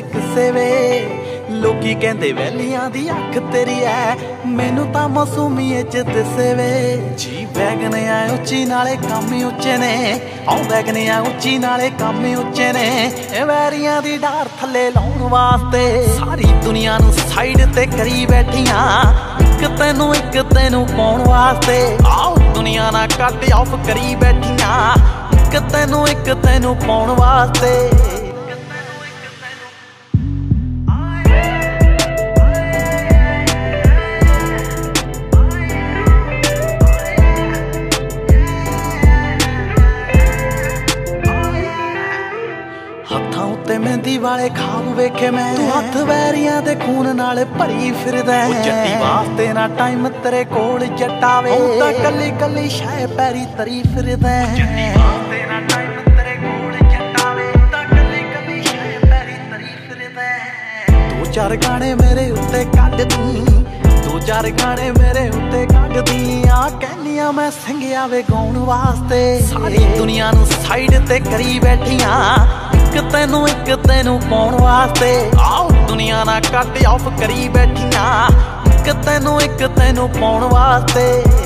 ਕਿਸੇ ਵੇ। लोकी कहंदे वैलियां दी अख तेरी है, मैनू तां मासूमीए च दिसे वे। जी वैगन आ उच्ची नाले काम ही उच्चे ने, आओ वैगन आ उच्ची नाले काम ही उच्चे ने। वैरियां दी डार थले लाउण वास्ते सारी दुनिया नू साइड ते करी बैठियां, एक तेनू पाउण वास्ते। आओ दुनिया ना कट ऑफ करी बैठियां, एक तेनू पाउण वास्ते। हत्थां उत्ते मेहंदी वाले खाब वेखे मैं, तू हत्थ वैरियां दे खून नाल भरी फिरदा है। जट्टी वास्ते ना टाइम तेरे कोल जट्टा वे, तां कल्ली कल्ली शै पैरी तरी फिरदा है। जट्टी वास्ते ना टाइम तेरे कोल जट्टा वे, तां कल्ली कल्ली शै पैरी तरी फिरदा है। दो चार गाने मेरे उत्ते कड्ड दी, दो चार गाने मेरे उत्ते कड्ड दी। आ कहनियां मैं संघिया वे गाउण वास्ते, सारी दुनिया नू साइड ते करी बैठियां, एक तेनू पाउण वास्ते। आओ दुनिया ना कट ऑफ करी बैठियां, एक तेनू पाउण वास्ते।